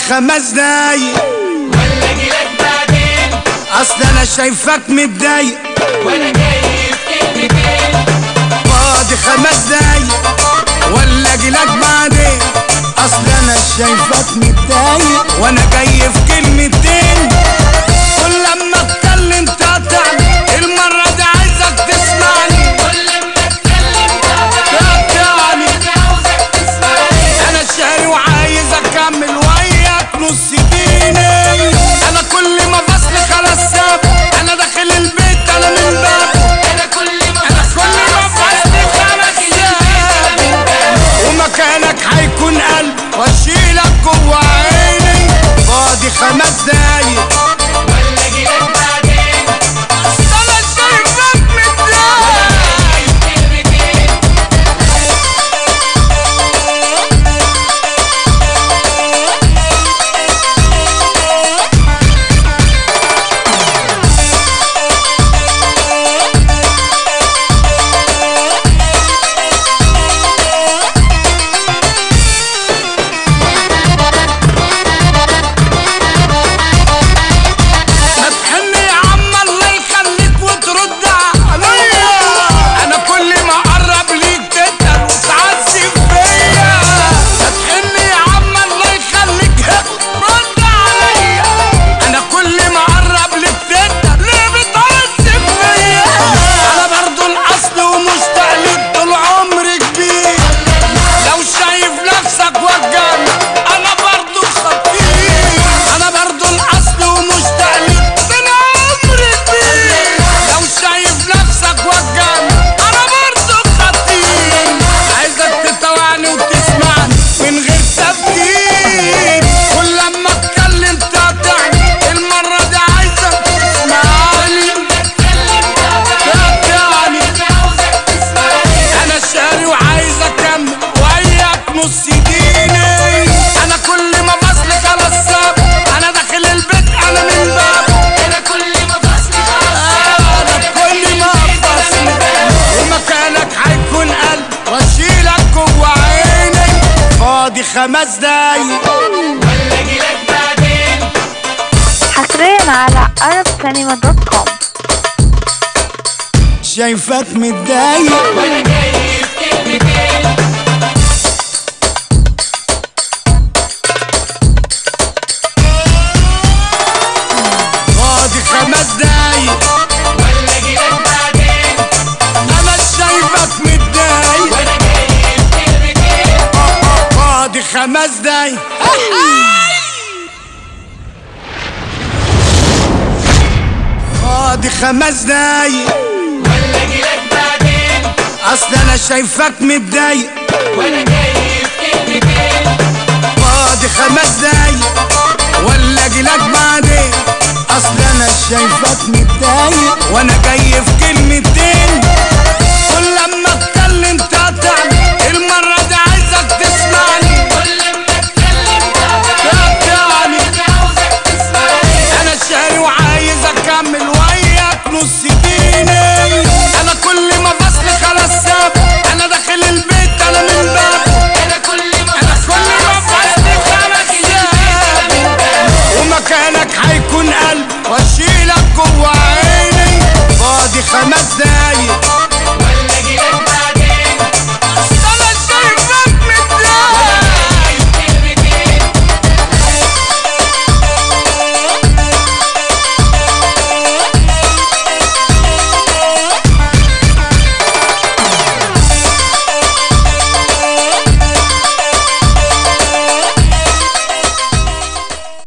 5 دقايق ولا اجيلك بعدين؟ اصل انا شايفك متضايق وانا جاي في كلمتين. فاضي 5 دقايق ولا اجيلك بعدين؟ اصل انا شايفك متضايق وانا جاي في كلمتين. كل لما اتكلم تقطعني، المرة دي عايزك تسمعني. كل لما اتكلم تقطعني، عاوزك تسمعني. انا شاري وعايز اكمل وياك نص ديني. انا كل ما بصلي خلاص ساب، انا داخل البيت انا من بابه. انا كل ما بصلي خلاص ساب، ومكانك هيكون قلب واشيلك جوا عيني. فاضي 5 دقايق ولا اجيلك بعدين؟ انا شايفك متضايق. كلمتين. ما تحن يا عم الله يخليك وترد عليا. انا كل ما اقرب ليك تتقل وتعذب فيا. ما تحن يا عم الله يخليك رد عليا. انا كل ما اقرب ليك تتقل ليه بتعذب فيا؟ انا برضو الاصل ومشتاق ليك طول عمري كبير. لو شايف نفسك وجعني انا برضو خطير. انا برضو الاصل ومشتاق ليك طول عمري كبير. لو شايف نفسك وجعني انا برضو خطير. عايزك تطوعني وتسمعني من غير تفكير. كل لما اتكلم تقطعني، المرة دي عايزك تسمعني. تقطعني، عاوزك تسمعني. انا شاري وعايز اكمل وياك نص ديني. انا كل ما بصلي خلاص ساب، انا داخل البيت انا من بابه. انا كل ما بصلي خلاص انا كل ما بصلي ومكانك هيكون قلب واشيلك جوا عيني. فاضي 5 دقايق ولا اجيلك بعدين؟ حصريا على arabcinema.com. شايفك متضايق وانا جاي في كلمتين. فاضي 5 دقايق ولا اجيلك بعدين؟ انا شايفك متضايق. وانا جاي في كلمتين. فاضي 5 دقايق فاضي 5 دقايق ولا اجيلك بعدين؟ اصل انا شايفك متضايق. وانا جاي في كلمتين. فاضي 5 دقايق ولا اجيلك بعدين؟ اصل انا شايفك متضايق وانا جاي في كلمتين. كل لما اتكلم تقطعني، المرة دي عايزك تسمعني. كل لما اتكلم تقطعني، عاوزك تسمعني. انا شاري وعايز اكمل وياك نص ديني. انا كل ما بصلي خلاص ساب، انا داخل البيت انا من بابه. انا كل ما بصلي خلاص ساب، ومكانك هيكون قلب واشيلك جوا عيني. فاضي 5 دقايق